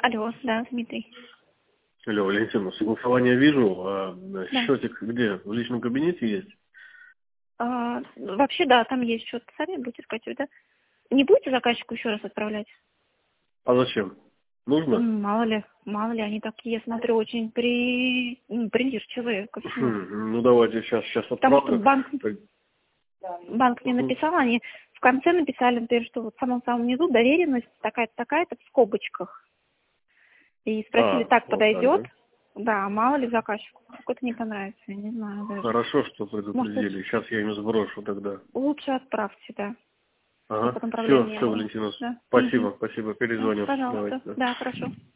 Алло, да, Дмитрий. Алло, Валентина, согласование вижу, а Да. счетик где? В личном кабинете есть? Вообще, да, там есть счет. Сами будете скачивать, да? Не будете заказчику еще раз отправлять? А зачем? Нужно? Мало ли, они такие, я смотрю, очень придирчивые ко всему. Ну давайте сейчас Потому что отправлю. банк мне написал, они в конце написали, например, что вот в самом низу доверенность такая-то, такая-то в скобочках. И спросили, так Вот так, подойдет? да? Да, мало ли заказчику какой-то не понравится, я не знаю даже. Хорошо, что Может, предупредили. Сейчас я им сброшу тогда. лучше отправьте, да. Чтобы Ага. потом проблем Все, не все, было. Валентина. Да. Спасибо, спасибо. Перезвоню. Пожалуйста. Давайте. Да. Да, хорошо.